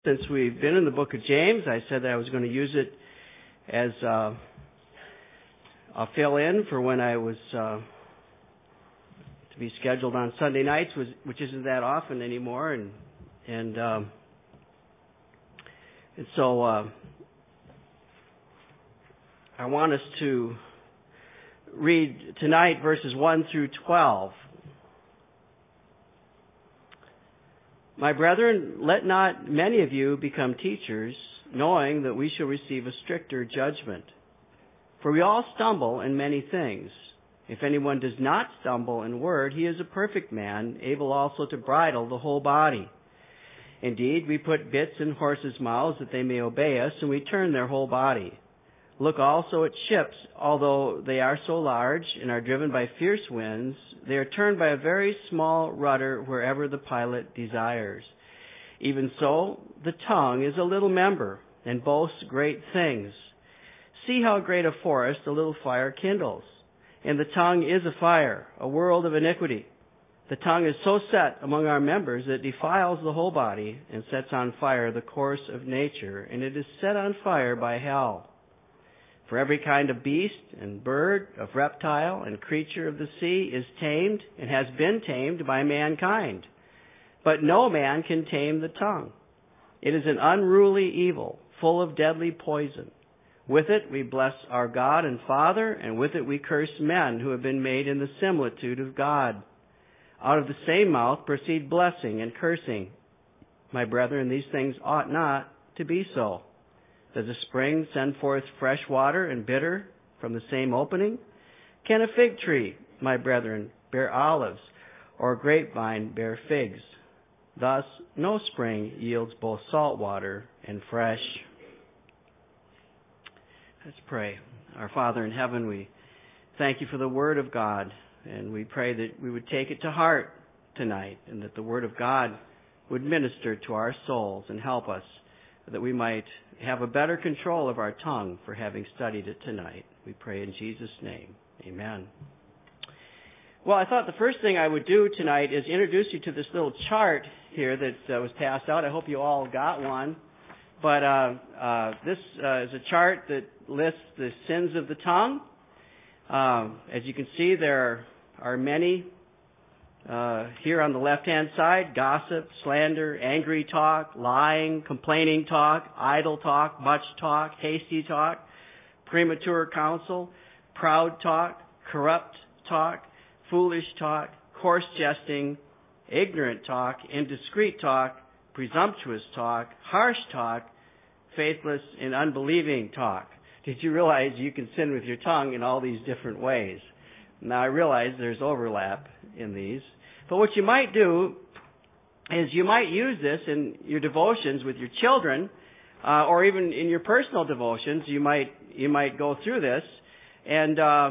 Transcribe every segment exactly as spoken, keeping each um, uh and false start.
Since we've been in the book of James, I said that I was going to use it as uh, a fill-in for when I was uh, to be scheduled on Sunday nights, which isn't that often anymore, and and um, and so uh, I want us to read tonight verses one through twelve. My brethren, let not many of you become teachers, knowing that we shall receive a stricter judgment. For we all stumble in many things. If anyone does not stumble in word, he is a perfect man, able also to bridle the whole body. Indeed, we put bits in horses' mouths that they may obey us, and we turn their whole body. Look also at ships, although they are so large and are driven by fierce winds, they are turned by a very small rudder wherever the pilot desires. Even so, the tongue is a little member and boasts great things. See how great a forest a little fire kindles. And the tongue is a fire, a world of iniquity. The tongue is so set among our members that it defiles the whole body and sets on fire the course of nature, and it is set on fire by hell. For every kind of beast and bird, of reptile and creature of the sea is tamed and has been tamed by mankind. But no man can tame the tongue. It is an unruly evil, full of deadly poison. With it we bless our God and Father, and with it we curse men who have been made in the similitude of God. Out of the same mouth proceed blessing and cursing. My brethren, these things ought not to be so. Does a spring send forth fresh water and bitter from the same opening? Can a fig tree, my brethren, bear olives, or a grapevine bear figs? Thus, no spring yields both salt water and fresh. Let's pray. Our Father in heaven, we thank you for the Word of God, and we pray that we would take it to heart tonight, and that the Word of God would minister to our souls and help us, that we might have a better control of our tongue for having studied it tonight. We pray in Jesus' name. Amen. Well, I thought the first thing I would do tonight is introduce you to this little chart here that uh, was passed out. I hope you all got one. But uh, uh, this uh, is a chart that lists the sins of the tongue. Uh, as you can see, there are many Uh, here on the left-hand side: gossip, slander, angry talk, lying, complaining talk, idle talk, much talk, hasty talk, premature counsel, proud talk, corrupt talk, foolish talk, coarse jesting, ignorant talk, indiscreet talk, presumptuous talk, harsh talk, faithless and unbelieving talk. Did you realize you can sin with your tongue in all these different ways? Now, I realize there's overlap in these. But what you might do is you might use this in your devotions with your children, uh, or even in your personal devotions. You might you might go through this and uh,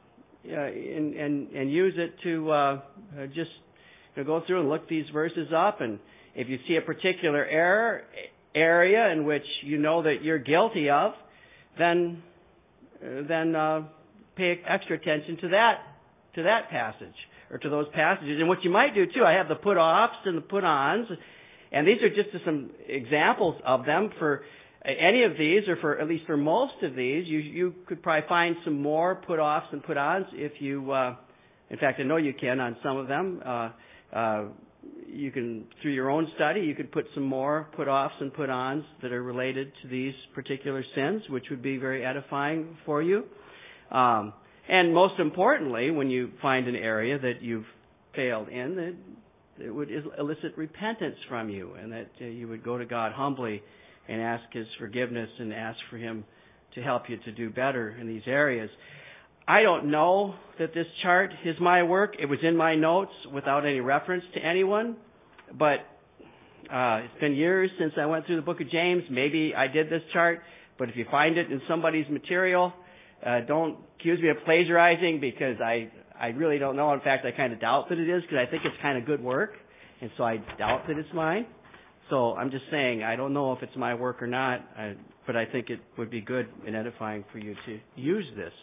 and, and and use it to uh, just you know, go through and look these verses up. And if you see a particular error area in which you know that you're guilty of, then then uh, pay extra attention to that to that passage, or to those passages. And what you might do too, I have the put-offs and the put-ons, and these are just some examples of them. For any of these, or for at least for most of these, you you could probably find some more put-offs and put-ons if you, uh, in fact, I know you can on some of them. Uh, uh, you can, through your own study, you could put some more put-offs and put-ons that are related to these particular sins, which would be very edifying for you. Um, And most importantly, when you find an area that you've failed in, that it would elicit repentance from you, and that uh, you would go to God humbly and ask His forgiveness and ask for Him to help you to do better in these areas. I don't know that this chart is my work. It was in my notes without any reference to anyone, but uh, it's been years since I went through the book of James. Maybe I did this chart, but if you find it in somebody's material, Uh, don't accuse me of plagiarizing, because I, I really don't know. In fact, I kind of doubt that it is, because I think it's kind of good work, and so I doubt that it's mine. So I'm just saying, I don't know if it's my work or not, I, but I think it would be good and edifying for you to use this.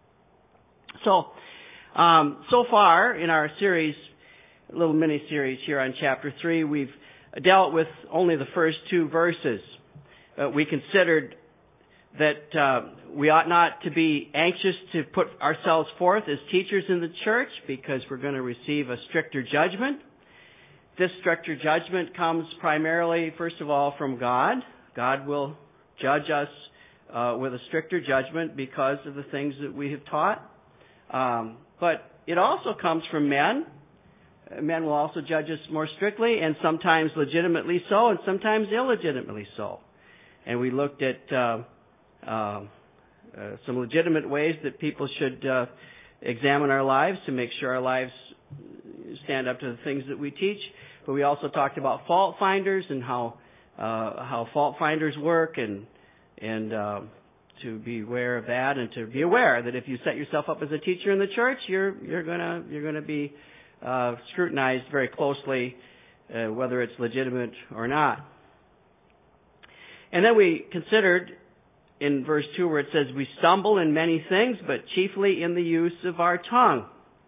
So, um, so far in our series, little mini-series here on chapter three, we've dealt with only the first two verses. Uh, we considered that uh, we ought not to be anxious to put ourselves forth as teachers in the church because we're going to receive a stricter judgment. This stricter judgment comes primarily, first of all, from God. God will judge us uh, with a stricter judgment because of the things that we have taught. Um, but it also comes from men. Men will also judge us more strictly, and sometimes legitimately so, and sometimes illegitimately so. And we looked at uh, uh, uh, some legitimate ways that people should uh, examine our lives to make sure our lives stand up to the things that we teach. But we also talked about fault finders and how uh, how fault finders work, and and uh, to be aware of that, and to be aware that if you set yourself up as a teacher in the church, you're you're gonna you're gonna be uh, scrutinized very closely, uh, whether it's legitimate or not. And then we considered in verse two where it says, "We stumble in many things, but chiefly in the use of our tongue."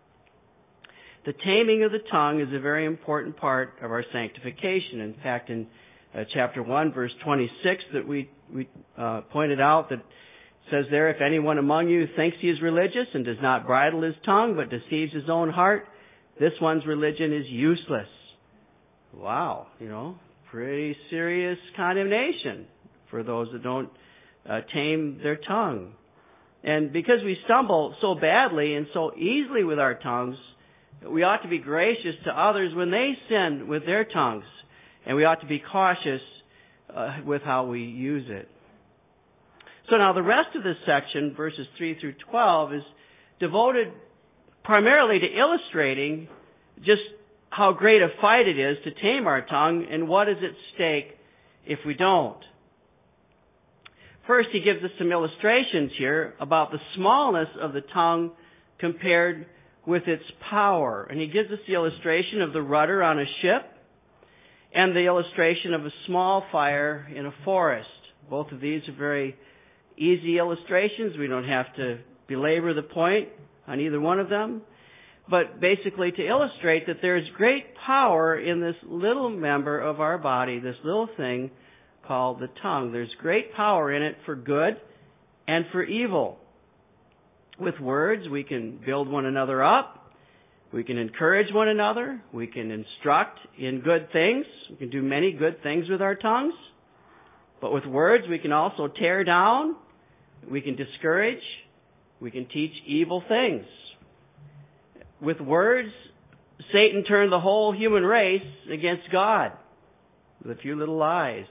The taming of the tongue is a very important part of our sanctification. In fact, in uh, chapter one, verse twenty-six, that we we uh, pointed out, that says there, "If anyone among you thinks he is religious and does not bridle his tongue, but deceives his own heart, this one's religion is useless." Wow, you know, pretty serious condemnation for those that don't uh, tame their tongue. And because we stumble so badly and so easily with our tongues, we ought to be gracious to others when they sin with their tongues, and we ought to be cautious uh, with how we use it. So now the rest of this section, verses three through twelve, is devoted primarily to illustrating just how great a fight it is to tame our tongue and what is at stake if we don't. First, he gives us some illustrations here about the smallness of the tongue compared with its power. And he gives us the illustration of the rudder on a ship and the illustration of a small fire in a forest. Both of these are very easy illustrations. We don't have to belabor the point on either one of them. But basically to illustrate that there is great power in this little member of our body, this little thing called the tongue. There's great power in it for good and for evil. With words, we can build one another up. We can encourage one another. We can instruct in good things. We can do many good things with our tongues. But with words, we can also tear down. We can discourage. We can teach evil things. With words, Satan turned the whole human race against God with a few little lies.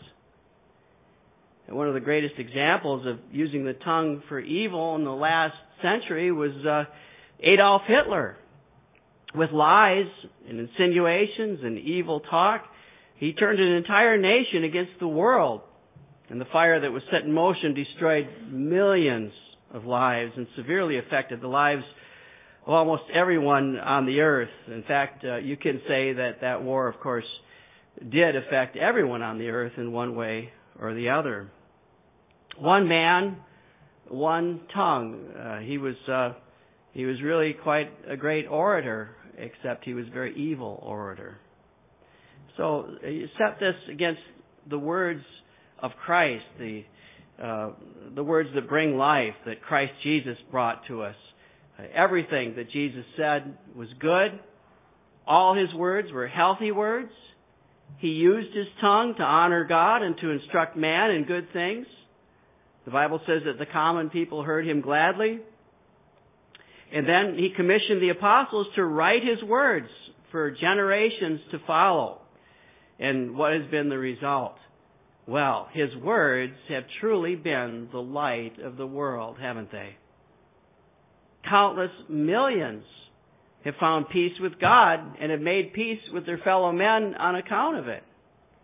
And one of the greatest examples of using the tongue for evil in the last century was uh, Adolf Hitler. With lies and insinuations and evil talk, he turned an entire nation against the world. And the fire that was set in motion destroyed millions of lives and severely affected the lives of almost everyone on the earth. In fact, uh, you can say that that war, of course, did affect everyone on the earth in one way or the other. One man, one tongue. Uh, he was uh, he was really quite a great orator, except he was a very evil orator. So uh, you set this against the words of Christ, the uh, the words that bring life, that Christ Jesus brought to us. Uh, everything that Jesus said was good. All his words were healthy words. He used his tongue to honor God and to instruct man in good things. The Bible says that the common people heard him gladly. And then he commissioned the apostles to write his words for generations to follow. And what has been the result? Well, his words have truly been the light of the world, haven't they? Countless millions have found peace with God and have made peace with their fellow men on account of it.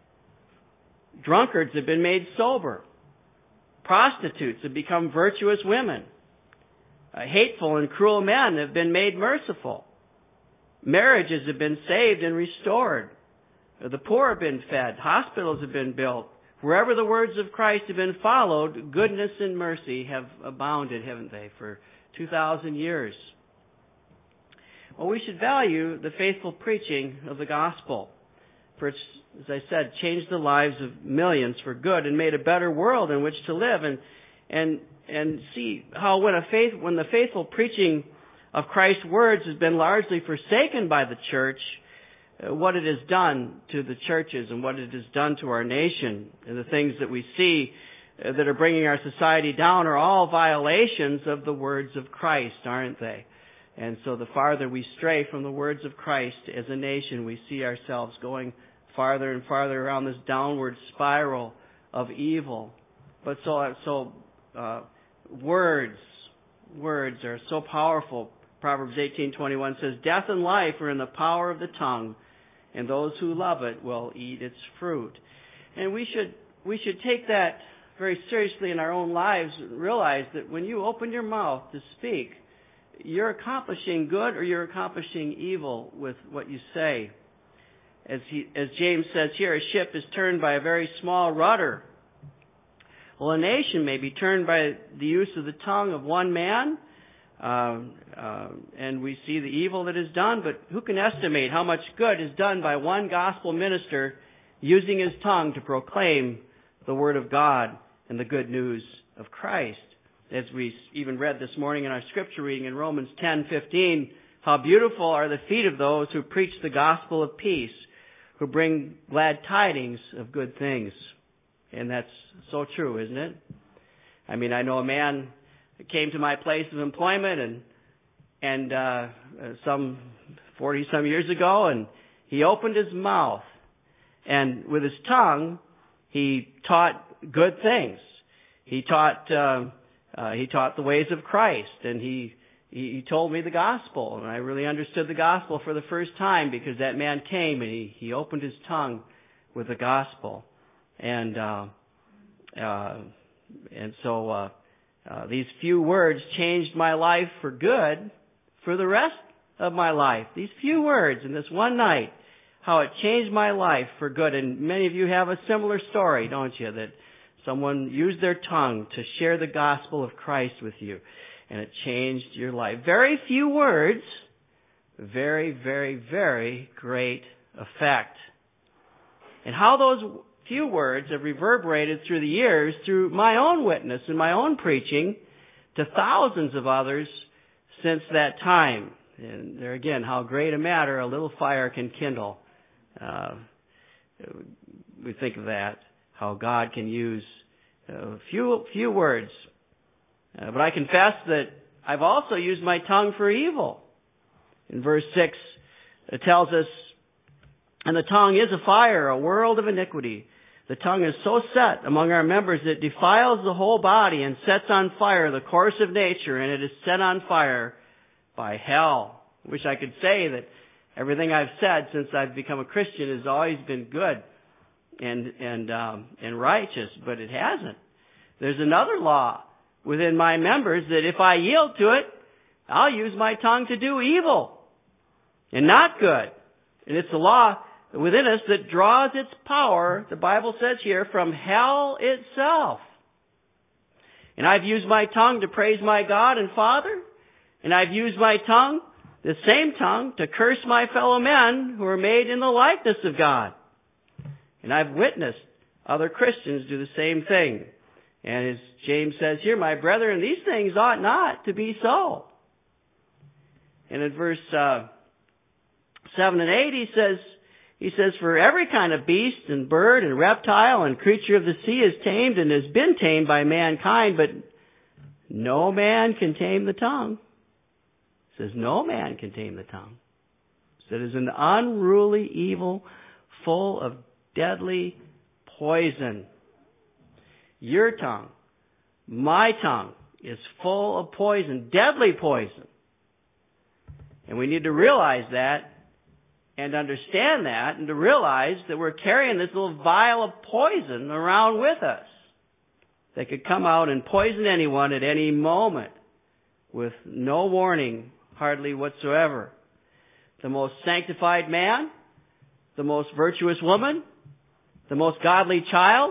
Drunkards have been made sober. Prostitutes have become virtuous women. Uh, hateful and cruel men have been made merciful. Marriages have been saved and restored. Uh, the poor have been fed. Hospitals have been built. Wherever the words of Christ have been followed, goodness and mercy have abounded, haven't they, for two thousand years. Well, we should value the faithful preaching of the gospel, for it's as I said, changed the lives of millions for good and made a better world in which to live. And and and see how when a faith when the faithful preaching of Christ's words has been largely forsaken by the church, uh, what it has done to the churches and what it has done to our nation, and the things that we see uh, that are bringing our society down are all violations of the words of Christ, aren't they? And so the farther we stray from the words of Christ as a nation, we see ourselves going farther and farther around this downward spiral of evil. But so, so uh, words, words are so powerful. Proverbs eighteen twenty-one says, "Death and life are in the power of the tongue, and those who love it will eat its fruit." And we should we should take that very seriously in our own lives and realize that when you open your mouth to speak, you're accomplishing good or you're accomplishing evil with what you say. As he, as James says here, a ship is turned by a very small rudder. Well, a nation may be turned by the use of the tongue of one man, uh, uh, and we see the evil that is done, but who can estimate how much good is done by one gospel minister using his tongue to proclaim the word of God and the good news of Christ? As we even read this morning in our scripture reading in Romans ten fifteen, how beautiful are the feet of those who preach the gospel of peace, who bring glad tidings of good things. And that's so true, isn't it? I mean, I know a man came to my place of employment and and uh, some forty some years ago, and he opened his mouth, and with his tongue, he taught good things. He taught uh, uh, he taught the ways of Christ, and he he told me the gospel, and I really understood the gospel for the first time because that man came and he he opened his tongue with the gospel, and uh, uh, and so uh, uh, these few words changed my life for good for the rest of my life. These few words in this one night, how it changed my life for good. And many of you have a similar story, don't you? That someone used their tongue to share the gospel of Christ with you, and it changed your life. Very few words, very, very, very great effect. And how those few words have reverberated through the years through my own witness and my own preaching to thousands of others since that time. And there again, how great a matter a little fire can kindle. Uh, we think of that, how God can use a few, few words. Uh, but I confess that I've also used my tongue for evil. In verse six, it tells us, "And the tongue is a fire, a world of iniquity. The tongue is so set among our members that it defiles the whole body and sets on fire the course of nature, and it is set on fire by hell." I wish I could say that everything I've said since I've become a Christian has always been good and and um, and righteous, but it hasn't. There's another law within my members that if I yield to it, I'll use my tongue to do evil and not good. And it's a law within us that draws its power, the Bible says here, from hell itself. And I've used my tongue to praise my God and Father, and I've used my tongue, the same tongue, to curse my fellow men who are made in the likeness of God. And I've witnessed other Christians do the same thing. And as James says here, "My brethren, these things ought not to be so." And in verse uh, seven and eight, he says, He says, "For every kind of beast and bird and reptile and creature of the sea is tamed and has been tamed by mankind, but no man can tame the tongue." It says, no man can tame the tongue. It is an unruly evil full of deadly poison. Your tongue, my tongue, is full of poison, deadly poison. And we need to realize that and understand that, and to realize that we're carrying this little vial of poison around with us that could come out and poison anyone at any moment with no warning, hardly whatsoever. The most sanctified man, the most virtuous woman, the most godly child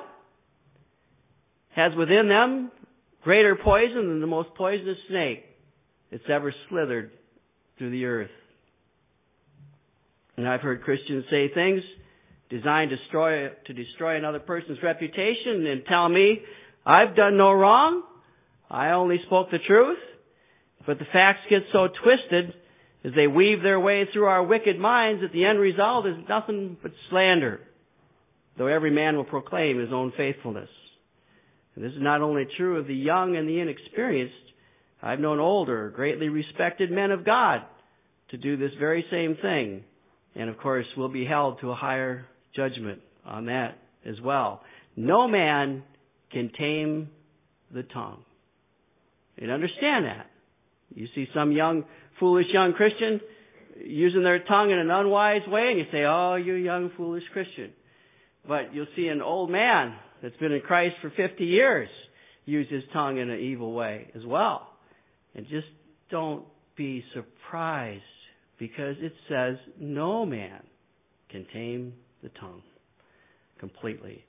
has within them greater poison than the most poisonous snake that's ever slithered through the earth. And I've heard Christians say things designed to destroy, to destroy another person's reputation and tell me I've done no wrong. I only spoke the truth. But the facts get so twisted as they weave their way through our wicked minds that the end result is nothing but slander, though every man will proclaim his own faithfulness. And this is not only true of the young and the inexperienced. I've known older, greatly respected men of God to do this very same thing. And of course, we'll be held to a higher judgment on that as well. No man can tame the tongue. And understand that. You see some young, foolish young Christian using their tongue in an unwise way, and you say, oh, you young, foolish Christian. But you'll see an old man that's been in Christ for fifty years use his tongue in an evil way as well. And just don't be surprised, because it says no man can tame the tongue completely.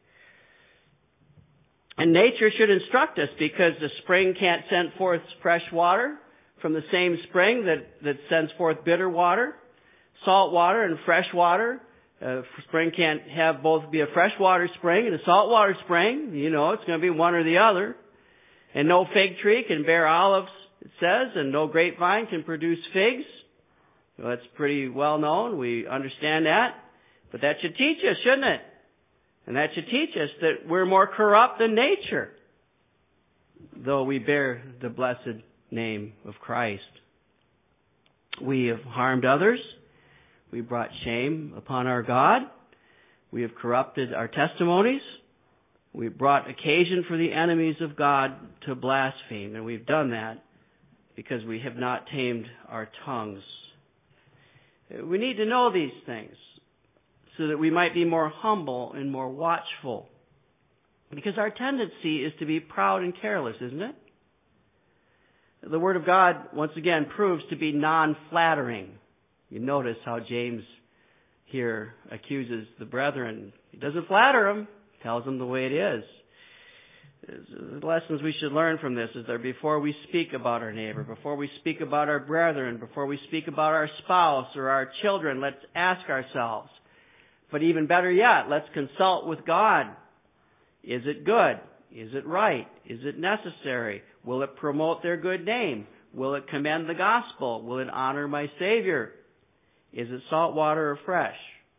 And nature should instruct us, because the spring can't send forth fresh water from the same spring that, that sends forth bitter water. Salt water and fresh water. Uh, spring can't have both be a freshwater spring and a saltwater spring. You know, it's going to be one or the other. And no fig tree can bear olives, it says, and no grapevine can produce figs. Well, that's pretty well known. We understand that. But that should teach us, shouldn't it? And that should teach us that we're more corrupt than nature, though we bear the blessed name of Christ. We have harmed others. We brought shame upon our God. We have corrupted our testimonies. We've brought occasion for the enemies of God to blaspheme, and we've done that because we have not tamed our tongues. We need to know these things so that we might be more humble and more watchful, because our tendency is to be proud and careless, isn't it? The Word of God, once again, proves to be non-flattering. You notice how James here accuses the brethren. He doesn't flatter them, tells them the way it is. The lessons we should learn from this is that before we speak about our neighbor, before we speak about our brethren, before we speak about our spouse or our children, let's ask ourselves. But even better yet, let's consult with God. Is it good? Is it right? Is it necessary? Will it promote their good name? Will it commend the gospel? Will it honor my Savior? Is it salt water or fresh?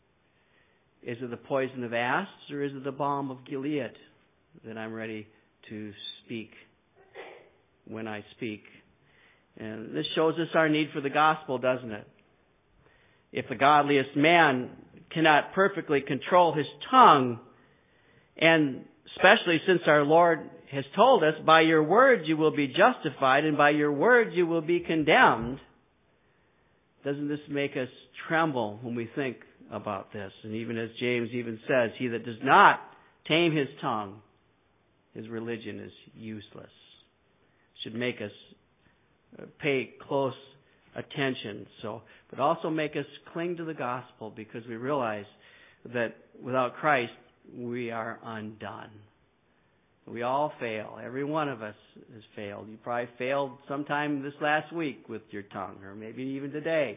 Is it the poison of asps, or is it the balm of Gilead that I'm ready to speak when I speak? And this shows us our need for the gospel, doesn't it? If the godliest man cannot perfectly control his tongue, and especially since our Lord has told us, by your words you will be justified, and by your words you will be condemned, doesn't this make us tremble when we think about this? And even as James even says, he that does not tame his tongue, his religion is useless. It should make us pay close attention. So, but also make us cling to the gospel, because we realize that without Christ we are undone. We all fail. Every one of us has failed. You probably failed sometime this last week with your tongue, or maybe even today.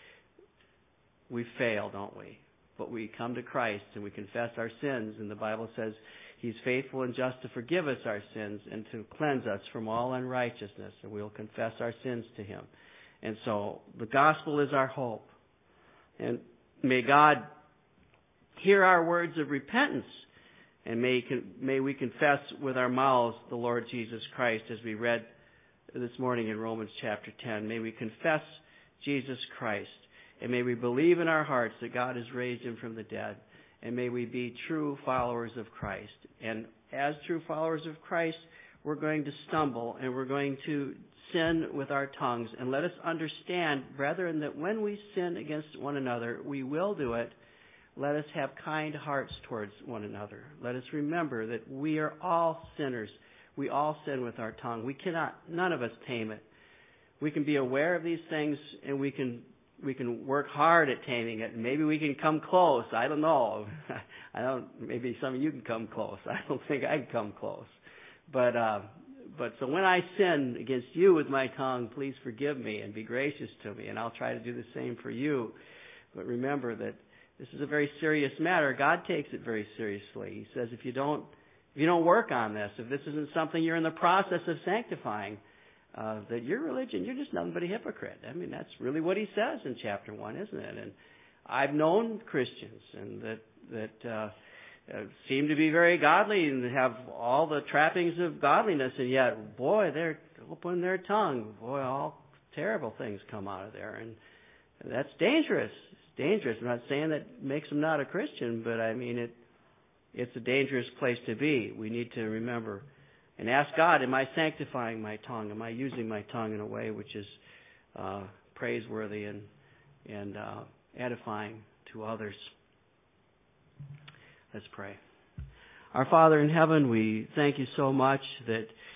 We fail, don't we? But we come to Christ and we confess our sins, and the Bible says He's faithful and just to forgive us our sins and to cleanse us from all unrighteousness, and we'll confess our sins to Him. And so the gospel is our hope. And may God hear our words of repentance, and may, may we confess with our mouths the Lord Jesus Christ, as we read this morning in Romans chapter ten. May we confess Jesus Christ, and may we believe in our hearts that God has raised Him from the dead, and may we be true followers of Christ. And as true followers of Christ, we're going to stumble, and we're going to sin with our tongues. And let us understand, brethren, that when we sin against one another, we will do it. Let us have kind hearts towards one another. Let us remember that we are all sinners. We all sin with our tongue. We cannot, none of us tame it. We can be aware of these things, and we can we can work hard at taming it. And maybe we can come close. I don't know. I don't. Maybe some of you can come close. I don't think I can come close. But uh, but so when I sin against you with my tongue, please forgive me and be gracious to me, and I'll try to do the same for you. But remember that this is a very serious matter. God takes it very seriously. He says if you don't if you don't work on this, if this isn't something you're in the process of sanctifying, uh, that your religion, you're just nothing but a hypocrite. I mean, that's really what he says in chapter one, isn't it? And I've known Christians and that that uh, uh, seem to be very godly and have all the trappings of godliness, and yet, boy, they're open their tongue. Boy, all terrible things come out of there, and that's dangerous. It's dangerous. I'm not saying that makes them not a Christian, but I mean it. It's a dangerous place to be. We need to remember and ask God: am I sanctifying my tongue? Am I using my tongue in a way which is uh, praiseworthy and and uh, edifying to others? Let's pray. Our Father in heaven, we thank you so much that